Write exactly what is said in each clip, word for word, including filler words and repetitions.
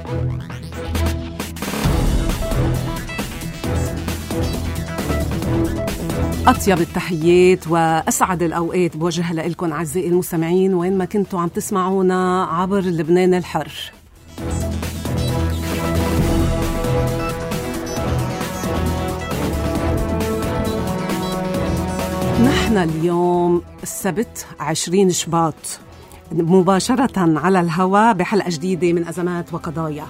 أطيب التحيات وأسعد الأوقات بوجهها لكم أعزائي المستمعين وين ما كنتوا عم تسمعونا عبر لبنان الحر. نحن اليوم السبت عشرين شباط مباشرة على الهواء بحلقة جديدة من أزمات وقضايا.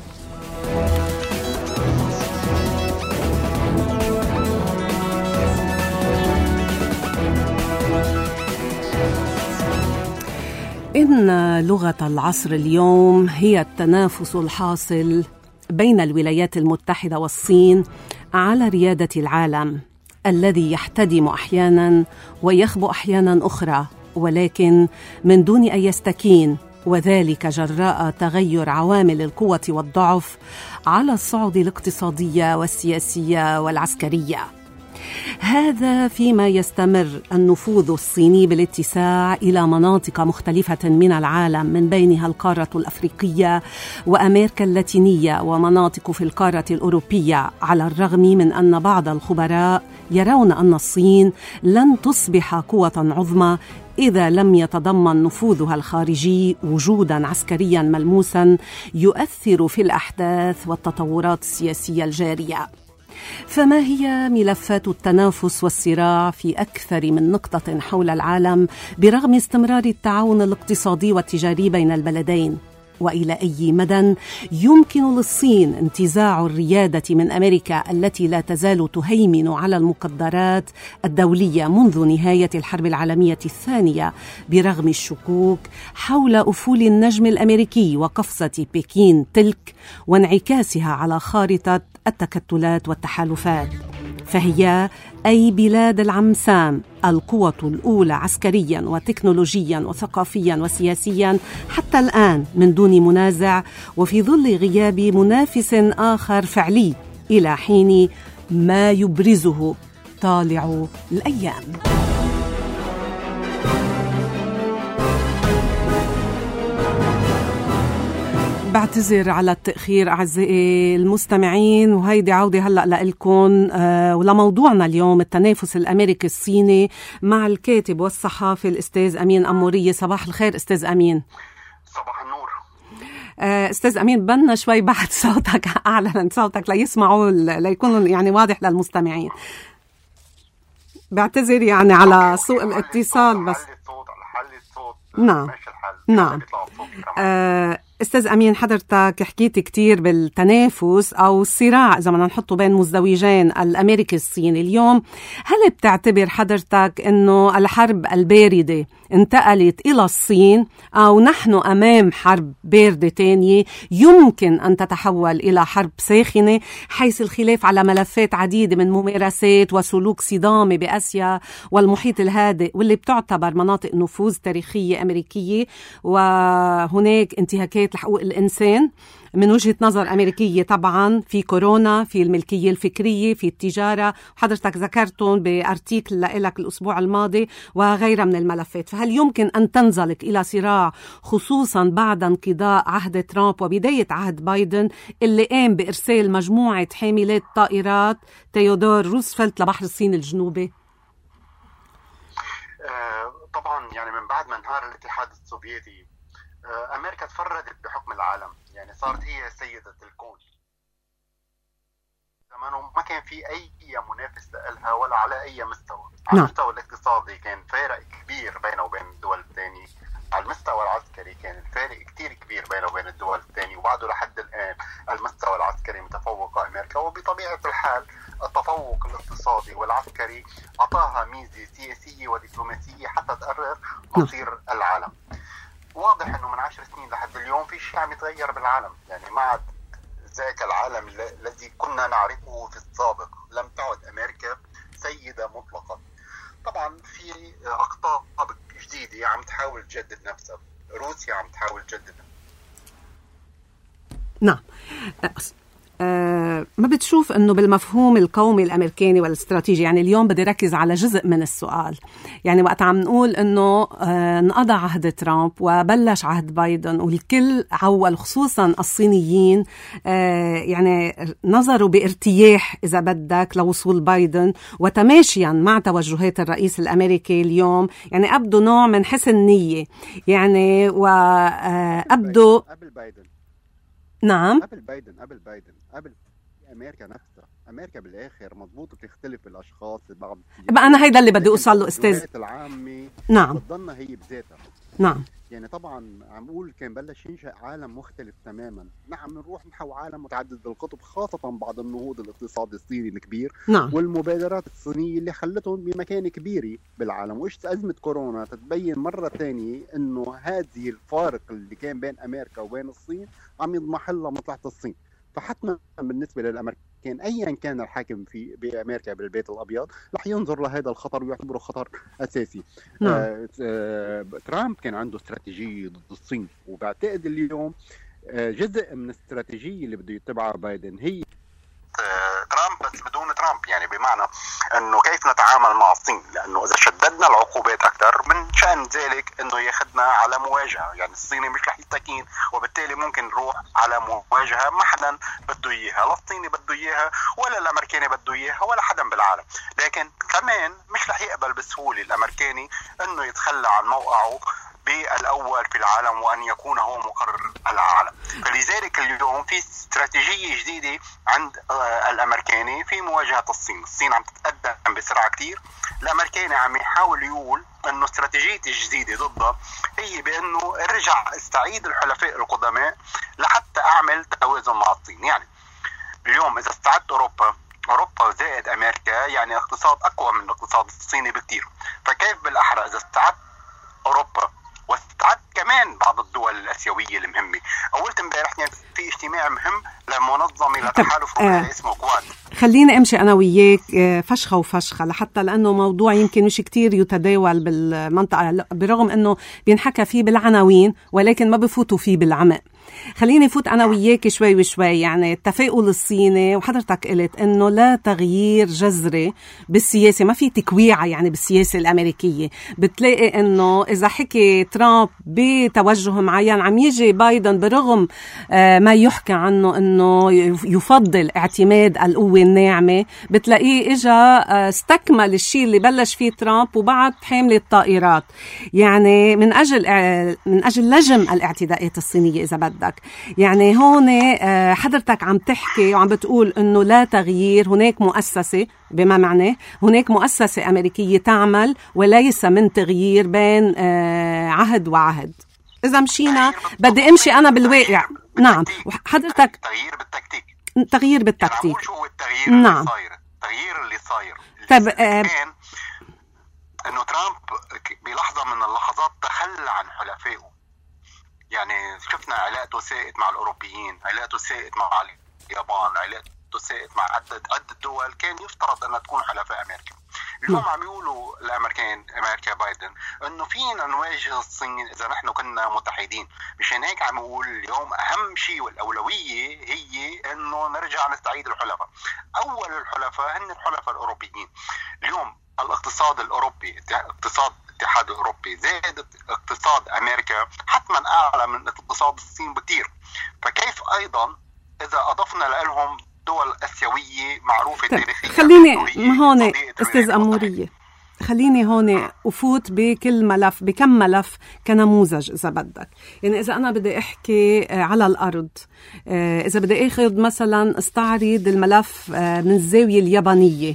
إن لغة العصر اليوم هي التنافس الحاصل بين الولايات المتحدة والصين على ريادة العالم الذي يحتدم أحيانا ويخبو أحيانا أخرى، ولكن من دون أن يستكين، وذلك جراء تغير عوامل القوة والضعف على الصعد الاقتصادية والسياسية والعسكرية. هذا فيما يستمر النفوذ الصيني بالاتساع إلى مناطق مختلفة من العالم، من بينها القارة الأفريقية وأمريكا اللاتينية ومناطق في القارة الأوروبية، على الرغم من أن بعض الخبراء يرون أن الصين لن تصبح قوة عظمى إذا لم يتضمن نفوذها الخارجي وجوداً عسكرياً ملموساً يؤثر في الأحداث والتطورات السياسية الجارية. فما هي ملفات التنافس والصراع في أكثر من نقطة حول العالم برغم استمرار التعاون الاقتصادي والتجاري بين البلدين؟ وإلى أي مدى يمكن للصين انتزاع الريادة من أمريكا التي لا تزال تهيمن على المقدرات الدولية منذ نهاية الحرب العالمية الثانية، برغم الشكوك حول أفول النجم الأمريكي وقفزة بكين تلك وانعكاسها على خارطة التكتلات والتحالفات؟ فهي أي بلاد العم سام القوة الأولى عسكريا وتكنولوجيا وثقافيا وسياسيا حتى الآن من دون منازع، وفي ظل غياب منافس آخر فعلي إلى حين ما يبرزه طالع الأيام. بعتذر على التأخير أعزائي المستمعين، وهيدي عودة هلأ لإلكم آه ولموضوعنا اليوم التنافس الأمريكي الصيني مع الكاتب والصحافي الأستاذ أمين أمورية. صباح الخير أستاذ أمين. صباح النور. آه أستاذ أمين، بدنا شوي بعد صوتك أعلى من صوتك ليسمعوا ليكون يعني واضح للمستمعين. بعتذر يعني على سوء الاتصال بس. نعم نعم. آه أستاذ أمين، حضرتك حكيت كتير بالتنافس أو الصراع إذا بدنا نحطه بين مزدوجين الأمريكي الصيني اليوم. هل بتعتبر حضرتك أنه الحرب الباردة انتقلت إلى الصين، أو نحن أمام حرب باردة تانية يمكن أن تتحول إلى حرب ساخنة، حيث الخلاف على ملفات عديدة من ممارسات وسلوك صدامة بآسيا والمحيط الهادئ، واللي بتعتبر مناطق نفوذ تاريخية أمريكية، وهناك انتهاكات لحقوق الإنسان من وجهة نظر أمريكية طبعا، في كورونا، في الملكية الفكرية، في التجارة، وحضرتك ذكرتهم بأرتيكل لك الأسبوع الماضي، وغيرها من الملفات. فهل يمكن أن تنزلق إلى صراع، خصوصا بعد انقضاء عهد ترامب وبداية عهد بايدن اللي قام بإرسال مجموعة حاملات طائرات تيودور روزفلت لبحر الصين الجنوبي؟ آه طبعا يعني من بعد ما انهار الاتحاد السوفيتي أمريكا تفردت بحكم العالم، يعني صارت هي سيدة الكون. زمانه ما كان في أي منافس لها ولا على أي مستوى. على المستوى الاقتصادي كان فارق كبير بينه وبين الدول الثانية، على المستوى العسكري كان الفارق كتير كبير بينه وبين الدول الثانية، وبعده لحد الآن المستوى العسكري متفوق أمريكا. وبطبيعة الحال التفوق الاقتصادي والعسكري أعطاها ميزة سياسية ودبلوماسية حتى تقرر مصير العالم. واضح انه من عشر سنين لحد اليوم في شيء عم يتغير بالعالم، يعني ما عاد ذاك العالم الذي كنا نعرفه في السابق. لم تعد امريكا سيدة مطلقة. طبعا في اقطاب جديدة عم تحاول تجدد نفسها، روسيا عم تحاول تجدد نفسها. نعم. أه ما بتشوف أنه بالمفهوم القومي الأمريكاني والاستراتيجي، يعني اليوم بدي ركز على جزء من السؤال، يعني وقت عم نقول أنه انقضى عهد ترامب وبلش عهد بايدن والكل عول خصوصا الصينيين يعني نظروا بارتياح إذا بدك لوصول بايدن وتماشيا مع توجهات الرئيس الأمريكي اليوم، يعني أبدو نوع من حسن نية يعني وأبدو قبل بايدن نعم قبل بايدن قبل بايدن قبل أمريكا نفسها. أمريكا بالآخر مضبوط بتختلف الأشخاص بعض. بقى أنا هيدا اللي بدي أوصل له أستاذ. العامة نعم بتضلنا هي بذاتها. نعم يعني طبعا عم قول كان بلش ينشأ عالم مختلف تماما. نعم نروح نحو عالم متعدد القطب، خاصة بعد النهوض الاقتصادي الصيني الكبير نعم. والمبادرات الصينية اللي خلتهم بمكان كبير بالعالم. وإيش أزمة كورونا تتبين مرة ثانية إنه هذه الفارق اللي كان بين أمريكا وبين الصين عم يضمحل لمصلحة الصين. فحتما بالنسبة للأمريكان أيا كان الحاكم في بأمريكا بالبيت الأبيض رح ينظر لهذا الخطر ويعتبره خطر أساسي. نعم. آه آه ترامب كان عنده استراتيجية ضد الصين، وبعتقد اليوم آه جزء من الاستراتيجية اللي بده يتبعها بايدن هي ترامب بس بدون ترامب، يعني بمعنى انه كيف نتعامل مع الصين، لانه اذا شددنا العقوبات اكثر من شان ذلك انه ياخذنا على مواجهه، يعني الصيني مش رح يستكين وبالتالي ممكن نروح على مواجهه ما حدا بده اياها، لا الصيني بده اياها ولا الامريكاني بده اياها ولا حدا بالعالم. لكن كمان مش رح يقبل بسهوله الامريكاني انه يتخلى عن موقعه بالأول في العالم وأن يكون هو مقرر العالم. فلذلك اليوم في استراتيجية جديدة عند الأمريكاني في مواجهة الصين. الصين عم تتقدم بسرعة كتير، الأمريكاني عم يحاول يقول أنه استراتيجيتي الجديدة ضدها هي بأنه ارجع استعيد الحلفاء القدماء لحتى أعمل توازن مع الصين. يعني اليوم إذا استعدت أوروبا أوروبا زائد أمريكا يعني اقتصاد أقوى من الاقتصاد الصيني بكتير، فكيف بالأحرى إذا استعدت أوروبا واستعد كمان بعض الدول الآسيوية المهمة. أولت امبارح كان في اجتماع مهم لمنظمة لتحالف آه. اسمه كواد. خليني أمشي أنا وياك فشخة وفشخة لحتى لأنه موضوع يمكن مش كتير يتداول بالمنطقة برغم أنه بينحكى فيه بالعناوين ولكن ما بفوتوا فيه بالعمق. خليني فوت أنا وياك شوي وشوي. يعني التفاؤل الصيني وحضرتك قلت أنه لا تغيير جذري بالسياسة، ما في تكويعة يعني بالسياسة الأمريكية. بتلاقي أنه إذا حكي ترامب بتوجه معين عم يجي بايدن برغم ما يحكى عنه أنه يفضل اعتماد القوة الناعمة، بتلاقيه إجا استكمل الشيء اللي بلش فيه ترامب وبعد حامل الطائرات، يعني من أجل من أجل لجم الاعتداءات الصينية إذا بدك. يعني هون حضرتك عم تحكي وعم بتقول أنه لا تغيير، هناك مؤسسة بما معناه هناك مؤسسة أمريكية تعمل وليس من تغيير بين عهد وعهد. إذا مشينا بدي أمشي أنا بالواقع. نعم حضرتك تغيير بالتكتيك تغيير بالتكتيك يعني شو هو التغيير نعم. اللي صاير التغيير اللي صاير طب آه كان أنه ترامب بلحظة من اللحظات تخلى عن حلفائه. يعني شفنا علاقته ساءت مع الأوروبيين، علاقته ساءت مع اليابان، علاقته ساءت مع عدة عدة دول كان يفترض أنها تكون حلفاء أمريكا. اليوم عم يقولوا الأمريكان أمريكا بايدن أنه فينا نواجه الصين إذا نحن كنا متحدين. مشان هيك عم يقول اليوم أهم شيء والأولوية هي أنه نرجع نستعيد الحلفاء. أول الحلفاء هن الحلفاء الأوروبيين. اليوم الاقتصاد الأوروبي اقتصاد الاتحاد الأوروبي زائد اقتصاد أمريكا حتما أعلى من اقتصاد الصين بكتير. فكيف أيضا إذا أضفنا لهم دول آسيوية معروفة تاريخيا. خليني هون أستاذ أمورية، خليني هون أفوت بكل ملف بكم ملف كنموذج إذا بدك. يعني إذا أنا بدي أحكي على الأرض، إذا بدي أخذ مثلا استعرض الملف من الزاوية اليابانية،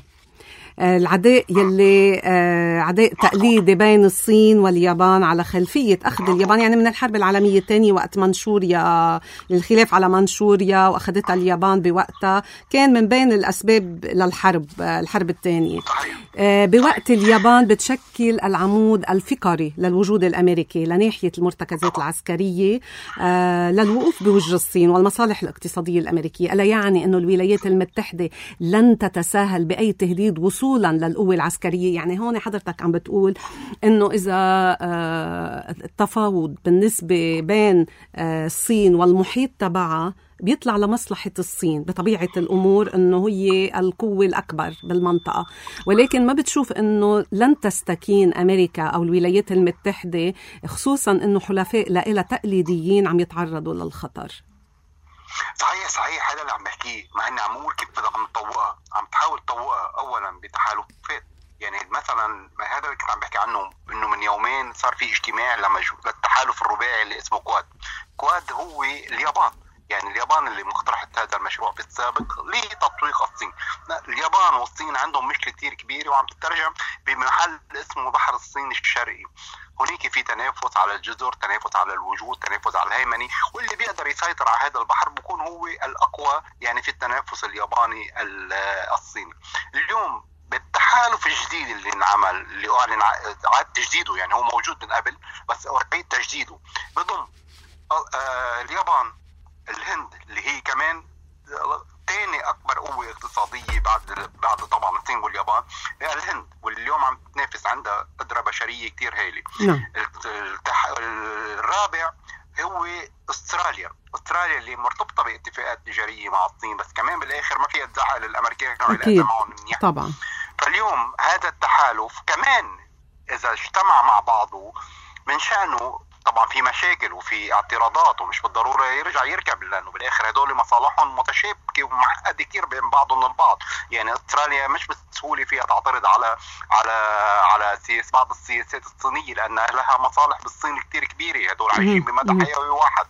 العداء يلي عداء تقليدي بين الصين واليابان على خلفية أخذ اليابان يعني من الحرب العالمية الثانية وقت منشوريا، الخلاف على منشوريا وأخذتها اليابان بوقتها كان من بين الأسباب للحرب الحرب الثانية. بوقت اليابان بتشكل العمود الفقري للوجود الأمريكي لناحية المرتكزات العسكرية للوقوف بوجه الصين والمصالح الاقتصادية الأمريكية. ألا يعني أنه الولايات المتحدة لن تتساهل بأي تهديد وصول وصولا للقوة العسكرية. يعني هون حضرتك عم بتقول إنه إذا التفاوض بالنسبة بين الصين والمحيط تبعها بيطلع لمصلحة الصين بطبيعة الأمور، إنه هي القوة الأكبر بالمنطقة، ولكن ما بتشوف إنه لن تستكين أمريكا أو الولايات المتحدة، خصوصا إنه حلفاء لها تقليديين عم يتعرضوا للخطر. صحيح صحيح هذا اللي عم بحكيه، مع إني عم أقول كيف بدك عم تطوقها، عم تحاول تطوقها أولا بتحالفات. يعني مثلا هذا اللي كنت عم بحكي عنه، إنه من يومين صار في اجتماع لما للتحالف الرباعي اللي اسمه كواد. كواد هو اليابان، يعني اليابان اللي مقترحت هذا المشروع في السابق لتطويق الصين. اليابان والصين عندهم مشكلة كتير كبيرة وعم تترجم بمحل اسمه بحر الصين الشرقي. هناك في تنافس على الجزر، تنافس على الوجود، تنافس على الهيمنة، واللي بيقدر يسيطر على هذا البحر بيكون هو الأقوى يعني في التنافس الياباني الصيني. اليوم بالتحالف الجديد اللي انعمل، اللي أعلن عاد تجديده، يعني هو موجود من قبل بس أعيد تجديده، بضم اليابان، الهند اللي هي كمان تاني أكبر قوة اقتصادية بعد بعد طبعا الصين واليابان، الهند، واليوم عم تنافس عندها قدرة بشرية كتير هائلة. الرابع هو استراليا، استراليا اللي مرتبطة باتفاقات تجارية مع الصين، بس كمان بالآخر ما فيها تزعل الأمريكان وعلاقتها معهم منيح طبعا. فاليوم هذا التحالف كمان إذا اجتمع مع بعضه من شأنه طبعا في مشاكل وفي اعتراضات، ومش بالضرورة يرجع يركب، لأنه بالآخر هدول مصالحهم متشابكة ومعقدة كتير بين بعضهم البعض. يعني استراليا مش بسهولة فيها تعترض على على على سياسة بعض السياسات الصينية، لأن لها مصالح بالصين كتير كبيرة، هدول عايشين بمدى حيوي واحد.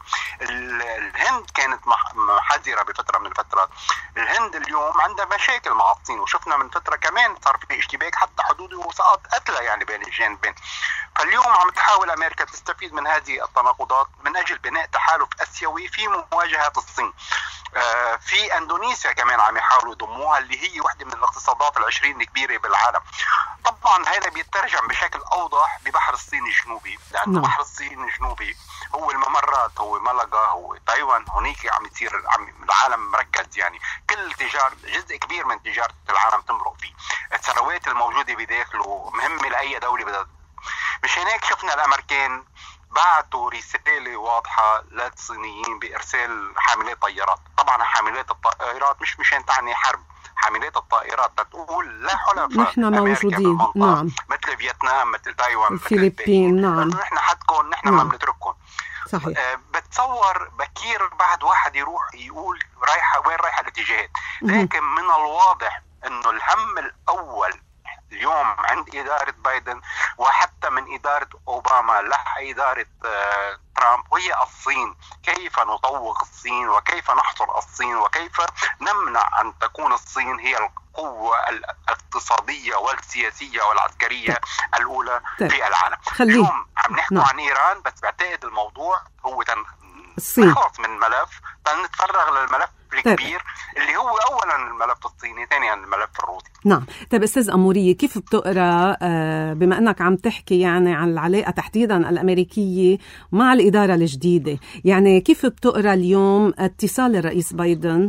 الهند كانت محذرة بفترة من الفترات. الهند اليوم عندها مشاكل مع الصين، وشفنا من فترة كمان صار في اشتباك حتى حدودي وسقط قتلى يعني بين الجانبين. فاليوم عم تحاول أمريكا تستفيد من هذه التناقضات من أجل بناء تحالف أسيوي في مواجهة الصين. آه في أندونيسيا كمان عم يحاولوا يضموها، اللي هي واحدة من الاقتصادات العشرين الكبيرة بالعالم. طبعا هذا بيترجم بشكل أوضح ببحر الصين الجنوبي، لأن بحر الصين الجنوبي هو الممرات، هو مالاغا، هو تايوان. هناك عم يصير عم العالم مركز، يعني كل تجار جزء كبير من تجارة العالم تمرق فيه. الثروات الموجودة بداخله مهمة لأي دولة بدها. مش هناك شفنا الأمريكان بعتوا رسالة واضحة للصينيين بإرسال حاملات طيارات. طبعا حاملات الطائرات مش مشان تعني حرب، حاملات الطائرات تقول لا حلف نحن موجودين، نعم، مثل فيتنام، مثل تايوان، الفلبين، نعم، نحن حدكم، نحن ما بنترككم. صحيح. أه بتصور بكير بعد واحد يروح يقول رايحة وين رايحة الاتجاهات، لكن من الواضح انه الهم الاول اليوم عند إدارة بايدن وحتى من إدارة أوباما لح إدارة آه ترامب وهي الصين. كيف نطوق الصين، وكيف نحصر الصين، وكيف نمنع أن تكون الصين هي القوة الاقتصادية والسياسية والعسكرية الأولى طيب. في العالم. خليه. اليوم عم نحكي نعم. عن إيران، بس بعتقد الموضوع هو تن... الصين. نخلص من الملف تنتفرغ للملف الكبير اللي هو أولا الملف الصيني، ثانيا الملف الروسي. نعم. طيب أستاذ أمورية، كيف بتقرأ بما أنك عم تحكي يعني عن العلاقة تحديدا الأمريكية مع الإدارة الجديدة، يعني كيف بتقرأ اليوم اتصال الرئيس بايدن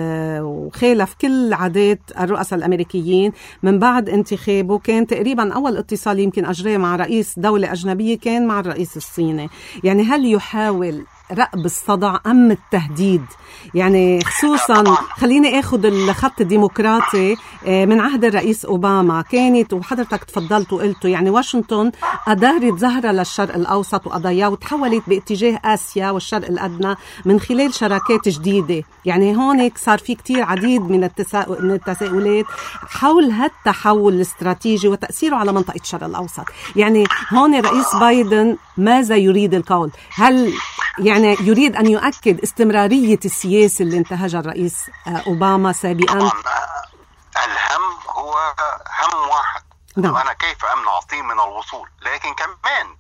وخالف كل عادات الرؤساء الأمريكيين من بعد انتخابه؟ كان تقريبا أول اتصال يمكن أجريه مع رئيس دولة أجنبية كان مع الرئيس الصيني. يعني هل يحاول رأب الصدع أم التهديد؟ يعني خصوصا خليني أخذ الخط الديمقراطي من عهد الرئيس أوباما، كانت وحضرتك تفضلت وقلتوا يعني واشنطن أدارت زهرة للشرق الأوسط وقضاياه وتحولت باتجاه آسيا والشرق الأدنى من خلال شراكات جديدة. يعني هونك صار في كتير عديد من التساؤل من التساؤلات حول هالتحول الاستراتيجي وتأثيره على منطقة الشرق الأوسط. يعني هون رئيس بايدن ماذا يريد القول؟ هل يعني يريد أن يؤكد استمرارية السياسة اللي انتهجها الرئيس أوباما سابقا؟ الهم هو هم واحد، نعم. وأنا كيف أمنع الصين من الوصول، لكن كمان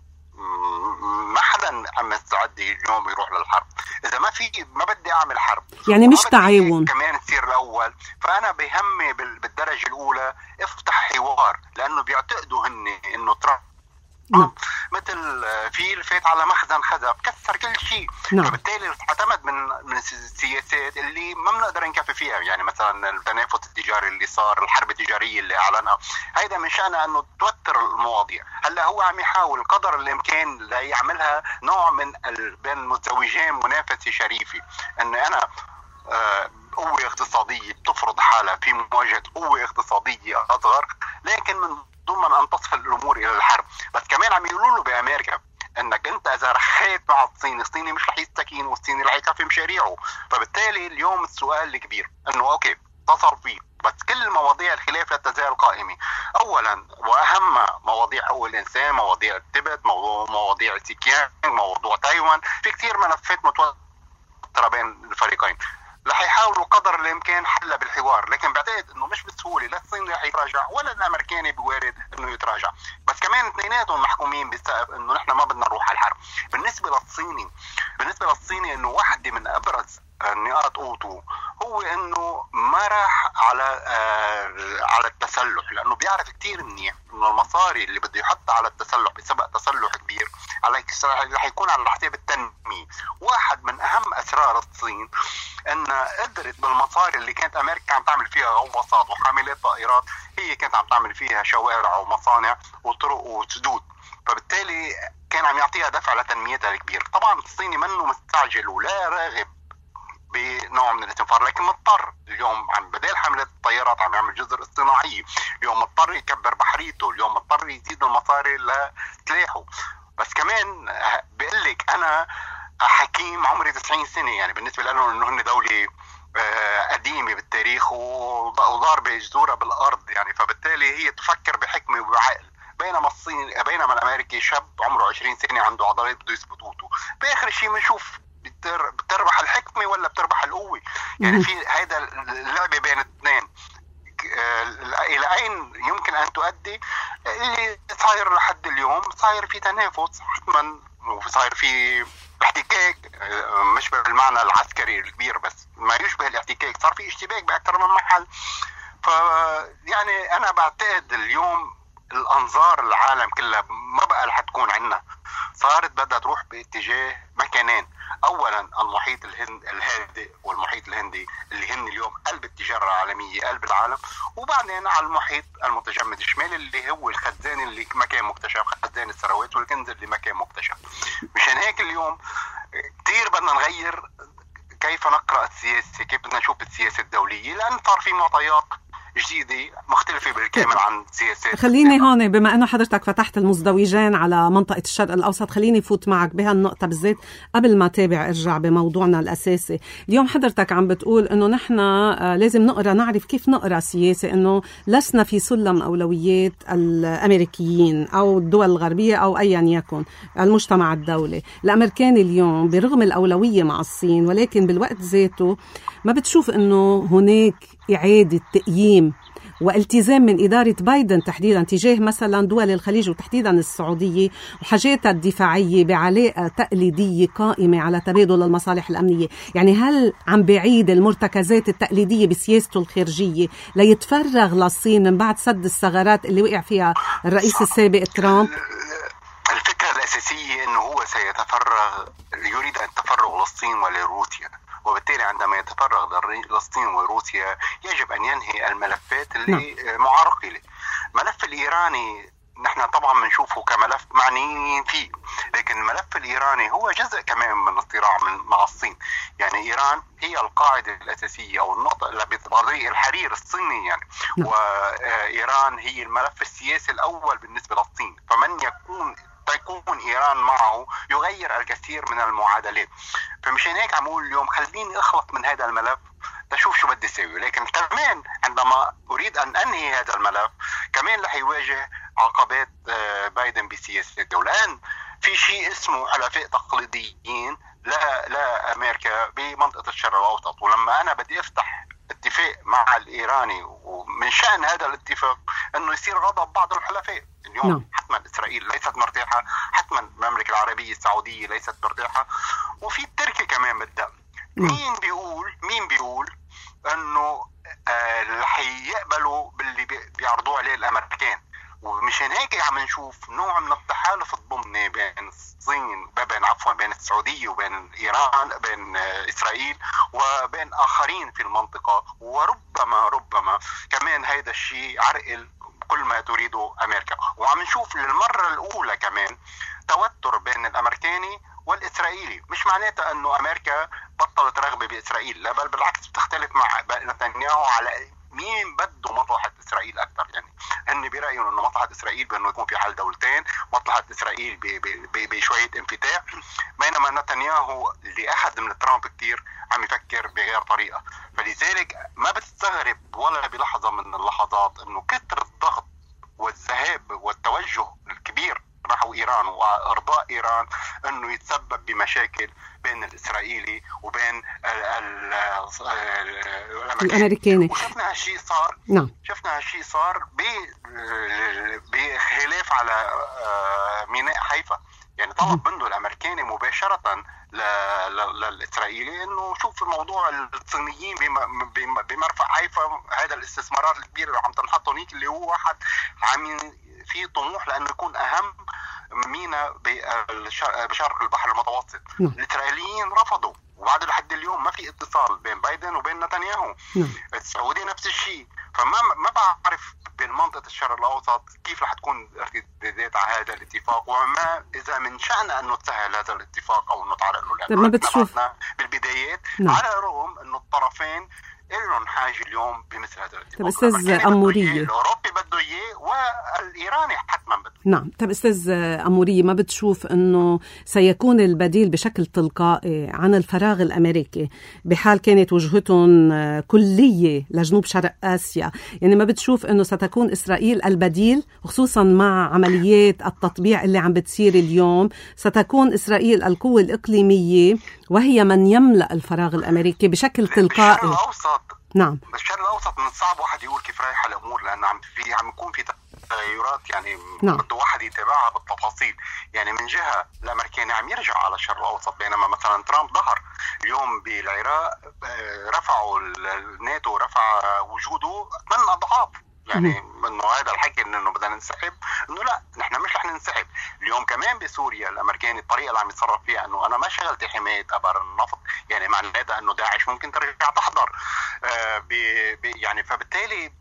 ما حدا عم يستعد اليوم يروح للحرب. إذا ما في ما بدي أعمل حرب، يعني مش تعاون كمان تصير الأول. فأنا بهمي بالدرجة الأولى افتح حوار، لأنه بيعتقدوا هن إنه ترامب نعم. مثل فيل فات على مخزن خزف كسر كل شيء. نعم. فبالتالي اعتمد من من السياسات اللي ما بنقدر نكفي فيها، يعني مثلا التنافس التجاري اللي صار، الحرب التجاريه اللي اعلنها، هيدا من شأنها انه توتر المواضيع. هلا هو عم يحاول قدر الامكان ليعملها نوع من بين المتزوجين منافسه شريفه، ان انا قوه اقتصاديه بتفرض حالها في مواجهه قوه اقتصاديه اصغر، لكن من ضمن ان تصل الامور الى الحرب. بس كمان عم يقولوا له بامريكا انك انت اذا رخيت مع الصين، الصيني مش رح يستكين والصيني رح يكفي مشاريعه. فبالتالي اليوم السؤال الكبير انه اوكي اتصل فيه، بس كل مواضيع الخلاف لا تزال قائمه. اولا واهم مواضيع حقوق الانسان، مواضيع التبت، مواضيع سيكيانغ، موضوع تايوان، في كثير ملفات متوتره بين الفريقين. رح يحاولوا قدر الامكان حلها بالحوار، لكن بعتقد انه مش بسهوله، لا الصين رح يتراجع ولا الامريكاني بوارد انه يتراجع. بس كمان اثنيناتهم محكومين بسبب انه نحن ما بدنا نروح على الحرب. بالنسبه للصيني بالنسبه للصيني انه واحده من ابرز نقاط قوته هو انه ما راح على آه على التسلح، لانه بيعرف كثير منيح انه المصاري اللي بده يحطها على التسلح بسبب تسلح كبير على رح يكون على حساب التنميه. واحد من اهم اسرار الصين ان قدرت بالمصاري اللي كانت امريكا عم تعمل فيها غواصات وحاملات طائرات، هي كانت عم تعمل فيها شوارع ومصانع وطرق وسدود، فبالتالي كان عم يعطيها دفع لتنميتها الكبير. طبعا الصيني منه مستعجل ولا راغب بنوع من الاستنفار، لكن مضطر اليوم عم بدال حملات الطيارات عم يعمل جزر اصطناعيه، اليوم مضطر يكبر بحريته، اليوم مضطر يزيد المصاري لسلاحه. بس كمان بقول لك انا حكيم عمري تسعين سنه، يعني بالنسبه لهم انه هن دوله قديمه بالتاريخ وضاربه جذورها بالارض، يعني فبالتالي هي تفكر بحكمه وبعقل. بينما الصين بينما الامريكي شاب عمره عشرين سنه عنده عضلات بده يثبت قوته. باخر شيء بنشوف بتربح الحكمه ولا بتربح القوه، يعني في هيدا اللعبه بين الاثنين الى اين يمكن ان تؤدي. اللي صاير لحد اليوم صاير في تنافس حتما، وصاير في احتكاك، مش بالمعنى العسكري الكبير بس ما يشبه الاحتكاك، صار في اشتباك باكثر من محل. ف يعني انا بعتقد اليوم الانظار العالم كلها ما بقى رح تكون عندنا، صارت بدها تروح باتجاه مكانين. اولا المحيط الهند الهادئ والمحيط الهندي اللي هن اليوم قلب التجاره العالميه، قلب العالم، وبعدين على المحيط المتجمد الشمالي اللي هو الخزان اللي ما كان مكتشف، خزان الثروات والكنز اللي ما كان مكتشف. مشان هيك اليوم كثير بدنا نغير كيف نقرا السياسه، كيف بدنا نشوف السياسه الدوليه، لان صار في معطيات جديدة مختلفة بالكامل عن سياسات. خليني هون بما أنه حضرتك فتحت المزدوجين على منطقة الشرق الأوسط، خليني فوت معك بهالنقطة بالذات قبل ما تابع ارجع بموضوعنا الأساسي. اليوم حضرتك عم بتقول أنه نحن لازم نقرأ، نعرف كيف نقرأ سياسة، أنه لسنا في سلم أولويات الأمريكيين أو الدول الغربية أو أيا يكن المجتمع الدولي. الأمريكان اليوم برغم الأولوية مع الصين، ولكن بالوقت ذاته ما بتشوف أنه هناك إعادة تقييم والتزام من إدارة بايدن تحديدا تجاه مثلا دول الخليج وتحديدا السعودية وحاجاتها الدفاعية بعلاقة تقليدية قائمة على تبادل المصالح الأمنية. يعني هل عم بعيد المرتكزات التقليدية بسياسته الخارجية ليتفرغ للصين من بعد سد الثغرات اللي وقع فيها الرئيس السابق ترامب؟ الفكرة الأساسية أنه هو سيتفرغ، يريد أن تفرغ للصين ولروسيا، وبالتالي عندما يتفرغ للصين وروسيا يجب أن ينهي الملفات اللي نعم. معرقلة. ملف الإيراني نحن طبعا بنشوفه كملف معنيين فيه، لكن الملف الإيراني هو جزء كمان من الصراع مع الصين. يعني إيران هي القاعدة الأساسية أو النقطة اللي بطريق الحرير الصيني يعني نعم. وإيران هي الملف السياسي الأول بالنسبة للصين، فمن يكون تكون إيران معه يغير الكثير من المعادلات. فمشان هيك عم أقول اليوم خليني أخلص من هذا الملف تشوف شو بدي أسوي. لكن كمان عندما أريد أن أنهي هذا الملف كمان رح يواجه عقبات بايدن بسياسته، لأن في شيء اسمه حلفاء تقليديين لا لا أمريكا بمنطقة الشرق الأوسط. ولما أنا بدي أفتح اتفاق مع الإيراني ومن شأن هذا الاتفاق أنه يصير غضب بعض الحلفاء. اليوم نعم. حتما إسرائيل ليست مرتاحة، حتما المملكة العربية السعودية ليست مرتاحة، وفي التركي كمان بدأ. مين بيقول مين بيقول أنه آه رح يقبلوا باللي بيعرضوه عليه الأمريكان؟ ومشان هيك عم نشوف نوع من التحالف الضمني بين الصين بين عفوا بين السعودية وبين إيران بين إسرائيل وبين آخرين في المنطقة، وربما ربما كمان هيدا الشيء عرقل كل ما تريده أمريكا. وعم نشوف للمرة الأولى كمان توتر بين الأمريكاني والإسرائيلي. مش معناتها أنه أمريكا بطلت رغبة بإسرائيل، لا بل بالعكس بتختلف مع نتنياهو على مين بده مصلحة إسرائيل أكثر. يعني هن برأيهم أنه مصلحة إسرائيل بأنه يكون في حل دولتين، مصلحة إسرائيل بشوية انفتاح، بينما نتنياهو اللي أحد من ترامب كتير عم يفكر بغير طريقة. فلذلك ما بتستغرب ولا بلحظة من اللحظات أنه كثرة الضغط والذهاب والتوجه الكبير نحو إيران وإرضاء إيران أنه يتسبب بمشاكل بين الإسرائيلي وبين الأمريكاني. وشفنا هالشيء صار نعم. شفنا هالشيء صار بخلاف على ميناء حيفا. يعني طلب منه الأمريكاني مباشرة للإسرائيلي أنه شوف الموضوع الصينيين بمرفأ حيفا، هذا الاستثمارات الكبيرة اللي عم تنحط هناك اللي هو واحد عم في طموح لأنه يكون أهم ميناء بشرق البحر المتوسط. م. الإسرائيليين رفضوا، وبعد لحد اليوم ما في اتصال بين بايدن وبين نتنياهو. م. السعودية نفس الشيء. فما ما بعرف بالمنطقة الشرق الأوسط كيف رح تكون ارتدادات على هذا الاتفاق، وما إذا من شأن أنه تسهل هذا الاتفاق أو أنه تعرض له. لأنه ما بتشوف بالبدايات. م. على الرغم أنه الطرفين لهم حاجة اليوم بمثل هذا الاتفاق. طب أستاذ أمورية، الأوروبي بده إياه والإيراني حتما بده. نعم. طب أستاذ أمورية، ما بتشوف أنه سيكون البديل بشكل تلقائي عن الفراغ الأمريكي بحال كانت وجهتهم كلية لجنوب شرق آسيا؟ يعني ما بتشوف أنه ستكون إسرائيل البديل، خصوصا مع عمليات التطبيع اللي عم بتصير اليوم؟ ستكون إسرائيل القوة الإقليمية وهي من يملأ الفراغ الأمريكي بشكل تلقائي. بالشرق الأوسط نعم. بالشرق الأوسط من الصعب واحد يقول كيف رايحة الأمور، لأن عم في عم يكون في تغيرات يعني نعم. بده واحد يتابعها بالتفاصيل. يعني من جهة الأمريكان عم يرجع على الشرق الأوسط، بينما مثلا ترامب ظهر اليوم بالعراق، رفعوا الناتو رفع وجوده ثمان أضعاف. يعني انه هذا الحكي انه بدنا ننسحب، انه لا نحن مش رح ننسحب. اليوم كمان بسوريا الامريكاني الطريقه اللي عم يتصرف فيها انه انا ما شغلت حمايه ابار النفط، يعني معناتها انه داعش ممكن ترجع تحضر. آه بي بي يعني فبالتالي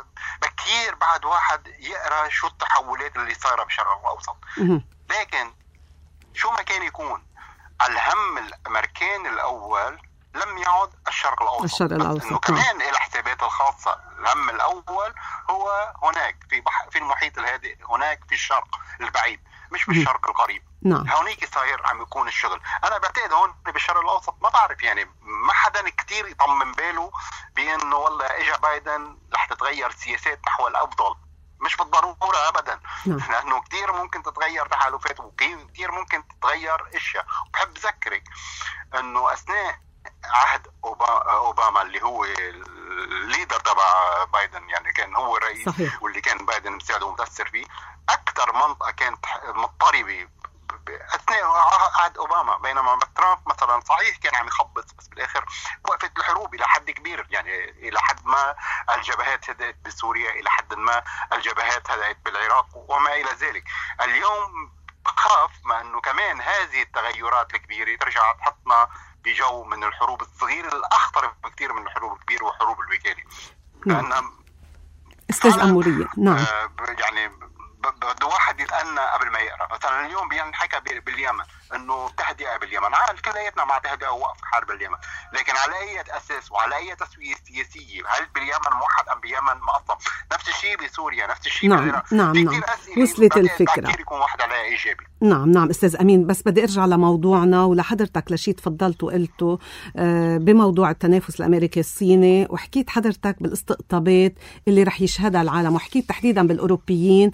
بكير بعد واحد يقرا شو التحولات اللي صايره بالشرق الاوسط. لكن شو ما كان يكون الهم الامريكان الاول لم يعد الشرق الأوسط. الشرق الأوسط إنه كمان إلى حسابات الخاصة. الهم الأول هو هناك في بح... في المحيط الهادئ، هناك في الشرق البعيد، مش بالشرق القريب. نعم. هونيك صاير عم يكون الشغل. أنا بعتقد هون بالشرق الأوسط ما بعرف، يعني ما حدا كتير يطمن باله بأنه والله إجا بايدن رح تتغير سياسات نحو الأفضل. مش بالضرورة أبدا. نعم. لأنه كتير ممكن تتغير تحالفات وكتير ممكن تتغير أشياء. بحب أذكرك أنه أثناء عهد أوباما اللي هو الليدر تبع بايدن، يعني كان هو الرئيس. صحيح. واللي كان بايدن مساعده ومتأثر فيه، أكثر منطقة كانت مضطربة أثناء عهد أوباما، بينما ترامب مثلا صحيح كان عم يخبط، بس بالآخر وقفت الحروب إلى حد كبير. يعني إلى حد ما الجبهات هدأت بسوريا، إلى حد ما الجبهات هدأت بالعراق وما إلى ذلك. اليوم بخاف ما أنه كمان هذه التغيرات الكبيرة ترجع تحطنا بجو من الحروب الصغيرة الأخطر بكثير من الحروب الكبيرة وحروب الوكالة. نعم. أستاذ أمورية. نعم. آه يعني بده واحد يتأنى قبل ما يقرأ. مثلا اليوم بينحكى باليمن انه تهدئة باليمن، عال كلياتنا مع تهدئة ووقف حرب اليمن، لكن على اي اساس وعلى اي تسوية سياسية؟ هل باليمن موحد ام باليمن مقطم؟ نفس الشيء بسوريا، نفس الشيء نعم. بالعراق. نعم نعم وصلت الفكرة. يكون واحد عليها ايجابي. نعم نعم أستاذ أمين، بس بدي أرجع لموضوعنا ولحضرتك لشيء تفضلت وقلته بموضوع التنافس الأمريكي الصيني، وحكيت حضرتك بالاستقطابات اللي رح يشهدها العالم، وحكيت تحديدا بالأوروبيين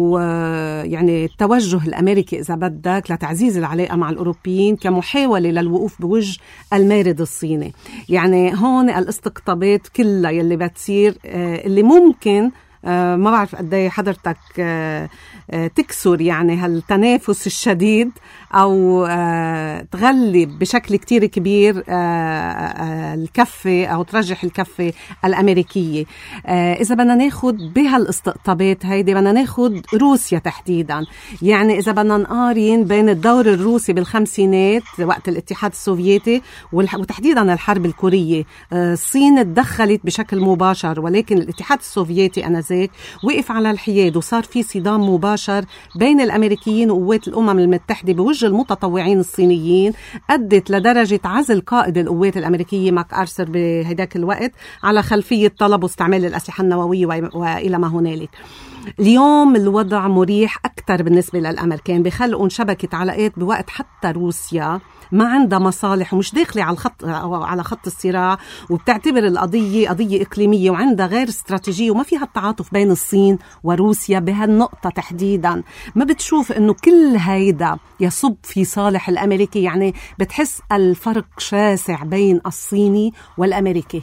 ويعني التوجه الأمريكي إذا بدك لتعزيز العلاقة مع الأوروبيين كمحاولة للوقوف بوجه المارد الصيني. يعني هون الاستقطابات كلها يلي بتصير اللي ممكن آه ما بعرف قد ايه حضرتك آه آه تكسر يعني هالتنافس الشديد أو آه تغلب بشكل كتير كبير آه آه الكفة أو ترجح الكفة الأمريكية. آه إذا بدنا ناخد بهالاستقطابات هيدي بدنا ناخد روسيا تحديدا، يعني إذا بدنا نقارن بين الدور الروسي بالخمسينات وقت الاتحاد السوفيتي وتحديدا الحرب الكورية، آه الصين تدخلت بشكل مباشر، ولكن الاتحاد السوفيتي أنذاك وقف على الحياد وصار في صدام مباشر بين الأمريكيين وقوات الأمم المتحدة بوجه المتطوعين الصينيين، أدت لدرجة عزل قائد القوات الأمريكية ماك أرثر بهداك الوقت على خلفية طلب واستعمال الأسلحة النووية وإلى ما هنالك. اليوم الوضع مريح أكثر بالنسبة للأمريكان، بخلقون شبكة علاقات بوقت حتى روسيا ما عندها مصالح ومش داخلة على الخط أو على خط الصراع، وبتعتبر القضية قضية إقليمية وعندها غير استراتيجية وما فيها التعاطف بين الصين وروسيا بهالنقطة تحديدا. ما بتشوف إنه كل هيدا يصب في صالح الأمريكي؟ يعني بتحس الفرق شاسع بين الصيني والأمريكي.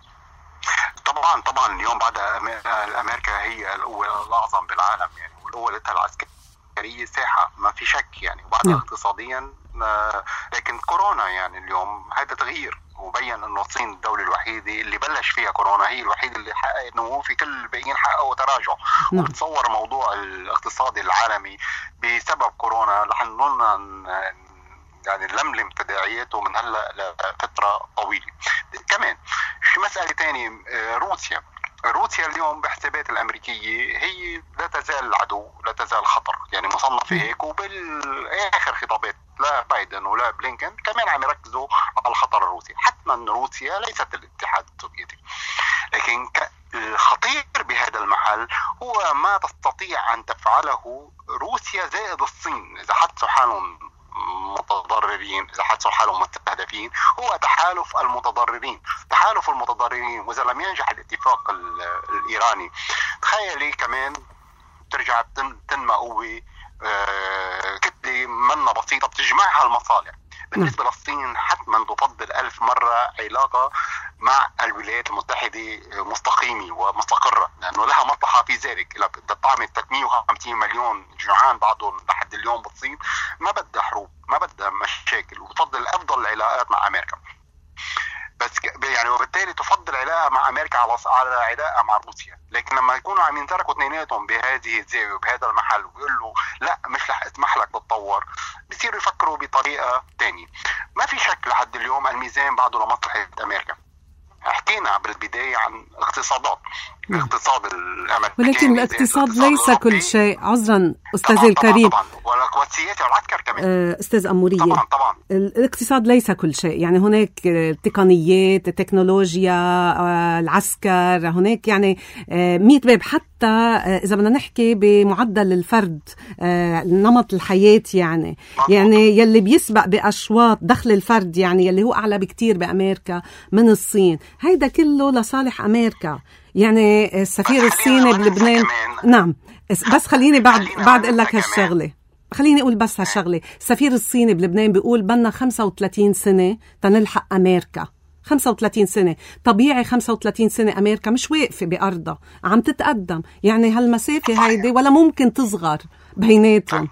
طبعا طبعا اليوم بعد أمريكا هي القوة الأعظم بالعالم يعني، والقوة العسكرية ساحة ما في شك يعني، وبعدها اقتصاديا. لكن كورونا يعني اليوم هذا تغيير، وبين انه الصين الدولة الوحيدة اللي بلش فيها كورونا، هي الوحيدة اللي حققت نمو، في كل الباقيين حققوا تراجع. وتصور موضوع الاقتصاد العالمي بسبب كورونا رح نضلنا يعني نلملم تداعياته من هلا لفترة طويلة. كمان في مسألة تانية، روسيا روسيا اليوم بحسابات الأمريكية هي لا تزال العدو، لا تزال خطر يعني، مصنفة هيك. وبالآخر خطابات لا بايدن ولا بلينكن كمان عم يركزوا على الخطر الروسي، حتما أن روسيا ليست الاتحاد السوفيتي. لكن الخطير بهذا المحل هو ما تستطيع أن تفعله روسيا زائد الصين إذا حدثوا حالهم متضررين، إذا حدثوا حالهم مستهدفين، هو تحالف المتضررين تحالف المتضررين. وإذا لم ينجح الاتفاق الإيراني، تخيلي كمان ترجع تنمى قوة كتلة منة بسيطة بتجمعها المصالح. بالنسبة للصين حتما تفضل ألف مرة علاقة مع الولايات المتحدة مستقيمة ومستقرة، لأنه لها مصلحة في ذلك. إذا تطعم ثلاثمئة وخمسين مليون جوعان بعضهم لحد اليوم بالصين، ما بدها حروب، ما بدها مشاكل، وتفضل أفضل العلاقات مع أمريكا. بس يعني وبالتالي تفضل علاقة مع أمريكا على على علاقة مع روسيا. لكن لما يكونوا عم ينتركوا اثنيناتهم بهذه الزاوية وبهذا المحل ويقولوا لا مش رح اسمح لك تتطور، بصيروا يفكروا بطريقة تانية. ما في شك لحد اليوم الميزان بعده لمصلحة أمريكا. حكينا بالبداية عن اقتصادات الاقتصاد الأمريكي، ولكن الاقتصاد ليس كل شيء. عذرا أستاذي الكريم، طبعا طبعا والسياسة والعسكر كمان. أستاذ أمورية، طبعا طبعا الاقتصاد ليس كل شيء يعني، هناك التقنيات، التكنولوجيا، العسكر، هناك يعني مية باب. حتى إذا بدنا نحكي بمعدل الفرد، نمط الحياة يعني يعني يلي بيسبق بأشواط دخل الفرد يعني يلي هو أعلى بكتير بأمريكا من الصين، هيدا كله لصالح أمريكا. يعني السفير الصيني بلبنان، نعم بس خليني بعد بعد اقول لك هالشغله خليني اقول بس هالشغله السفير الصيني بلبنان بيقول بدنا خمسة وثلاثين سنة تنلحق امريكا. خمسة وثلاثين سنة طبيعي، خمسة وثلاثين سنة امريكا مش واقفه بارضها، عم تتقدم يعني هالمسافه هيدي ولا ممكن تصغر بيناتهم.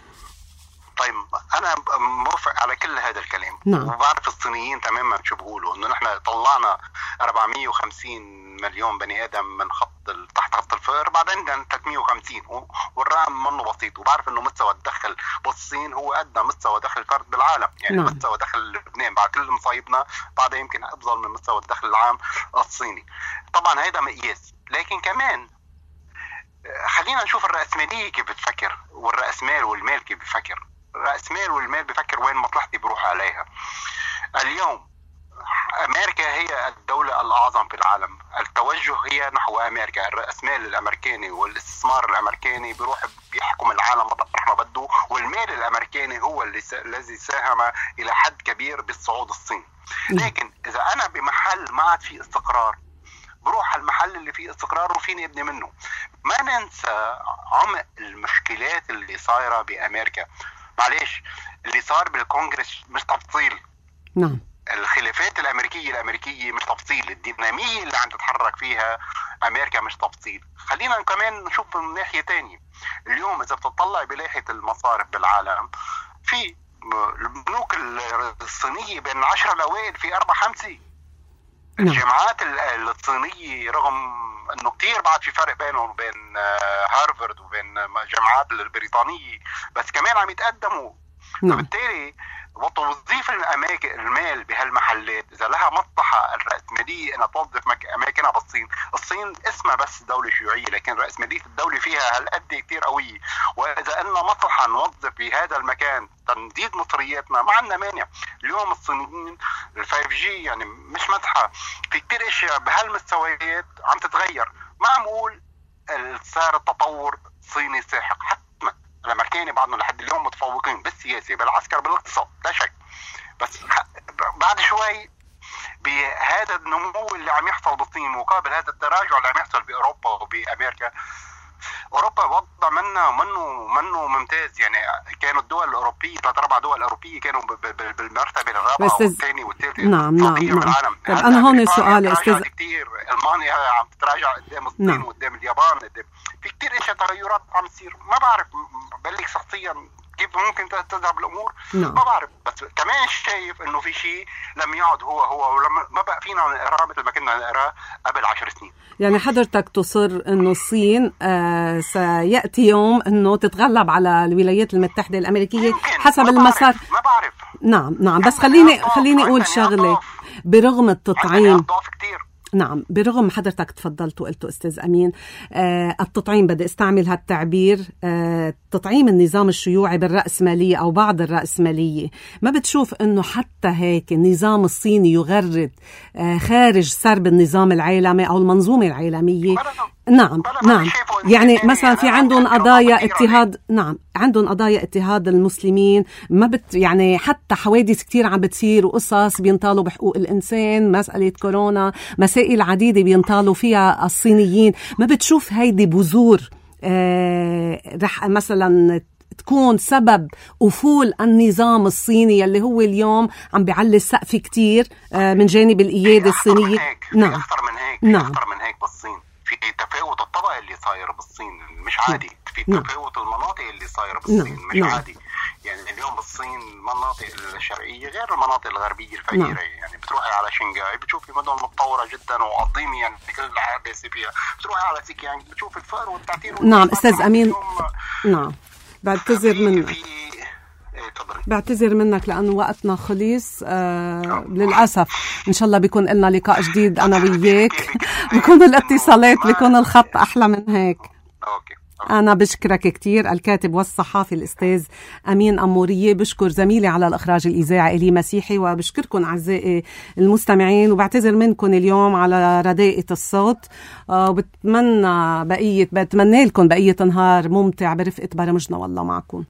طيب انا موافق على كل هذا الكلام. نعم. وبعرف الصينيين تماما شو بيقولوا، انه نحن طلعنا أربعمئة وخمسين مليون بني ادم من خط تحت خط الفقر، بعدين ثلاثمئة وخمسين، والرقم منه بسيط. وبعرف انه مستوى الدخل بالصين هو ادنى مستوى دخل فرد بالعالم يعني. نعم. مستوى دخل لبنان بعد كل مصايبنا بعدها يمكن افضل من مستوى الدخل العام الصيني. طبعا هذا مقياس، لكن كمان خلينا نشوف الرأسمالية كيف بتفكر، والرأسمال والمال كيف بفكر. الرأسمال والمال بفكر وين مصلحتي بروح عليها. اليوم أمريكا هي الدولة الأعظم في العالم، التوجه هي نحو أمريكا. الرأسمال الأمريكاني والاستثمار الأمريكاني بيروح بيحكم العالم مطرح ما بده، والمال الأمريكاني هو اللي الذي ساهم إلى حد كبير بالصعود الصيني. لكن إذا أنا بمحل ما عاد فيه استقرار، بروح المحل اللي فيه استقرار وفيني ابني منه. ما ننسى عمق المشكلات اللي صايرة بأمريكا. معلش، اللي صار بالكونغرس مش تفصيل. نعم. الخلافات الأمريكية الأمريكية مش تفصيل. الدينامية اللي عم تتحرك فيها أمريكا مش تفصيل. خلينا كمان نشوف من ناحية تانية. اليوم إذا بتطلع بلائحة المصارف بالعالم، في البنوك الصينية بين العشرة الأوائل في أربع خمسة. الجامعات الصينية رغم انه كتير بعد في فرق بينهم وبين هارفارد وبين الجامعات البريطانية، بس كمان عم يتقدموا. فبالتالي وتوظيف الاماكن المال بهالمحلات اذا لها مصلحة الرأسمالية انها توظف اماكنها بالصين. الصين اسمها بس دولة شيوعية، لكن رأسمالية الدولة فيها هالقد كتير قوية. واذا لنا مصلحة نوظف بهذا المكان تنزيد مصرياتنا ما عندنا مانع. اليوم الصينيين الفايف جي يعني مش مدحة، في كتير اشياء بهالمستويات عم تتغير. معمول صار التطور صيني ساحق، حتما الامريكاني بعضنا لحد اليوم متفوقين بالسياسة بالعسكر بالاقتصاد لا شك، بس بعد شوي بهذا النمو اللي عم يحصل بالصين مقابل هذا التراجع اللي عم يحصل بأوروبا وبأمريكا. أوروبا وضع منه منه منه ممتاز، يعني كانوا الدول الأوروبية ثلاث أربع دول أوروبية كانوا بالمرتبة الرابعة والثاني والثالث. نعم نعم نعم. طب أنا هون السؤال أستاذ، كتير ألمانيا عم تتراجع قدام الصين نعم. وقدام اليابان، قدام في كتير إشياء تغيرات عم تصير. ما بعرف بلك شخصيا كيف ممكن تذهب الأمور نعم. ما بعرف، بس كمان شايف إنه في شيء لم يعد هو هو ولما ما بقى فينا نقرأ مثل ما كنا نقرأ قبل عشر سنين. يعني حضرتك تصر إنه الصين آه سيأتي يوم إنه تتغلب على الولايات المتحدة الأمريكية حسب ما المسار. بعرف. ما بعرف. نعم نعم، بس خليني خليني أقول شغلة. برغم التطعيم نعم، برغم حضرتك تفضلت وقلتوا أستاذ أمين آه التطعيم، بدي استعمل هالتعبير، آه تطعيم النظام الشيوعي بالرأسمالية أو بعض الرأسمالية، ما بتشوف أنه حتى هيك النظام الصيني يغرد آه خارج سرب النظام العالمي أو المنظومة العالمية؟ نعم نعم. يعني مثلا في عندهم قضايا اضطهاد، نعم عندهم قضايا اضطهاد المسلمين، ما بت يعني حتى حوادث كتير عم بتصير وقصص بينطالوا بحقوق الإنسان، مسألة كورونا، مسائل عديدة بينطالوا فيها الصينيين. ما بتشوف هيدي بذور آه رح مثلا تكون سبب أفول النظام الصيني اللي هو اليوم عم بيعلي السقف كتير آه من جانب القيادة الصينية؟ نعم أكثر من هيك، نعم أكثر من هيك بالصين. في تفاوت الطبقة اللي صاير بالصين مش عادي، في تفاوت المناطق اللي صاير بالصين مش نعم. عادي. يعني اليوم بالصين المناطق الشرقية غير المناطق الغربية الفقيرة نعم. يعني بتروحي على شنغهاي بتشوفي مدن متطورة جدا وعظيمة، يعني كل العابس فيها. بتروحي على سيكيانج بتشوفي الفقر والتعتير. نعم أستاذ أمين، نعم بعتذر منك بعتذر منك لأنه وقتنا خلص آه للأسف. إن شاء الله بيكون لنا لقاء جديد أنا وياك، بيكون الاتصالات بيكون الخط أحلى من هيك. أنا بشكرك كتير الكاتب والصحافي الأستاذ أمين أمورية، بشكر زميلي على الإخراج الإذاعي إلي مسيحي، وبشكركم أعزائي المستمعين، وبعتذر منكم اليوم على رداءة الصوت، وبتمنى بقية بتمنى لكم بقية نهار ممتع برفقة برامجنا والله معكم.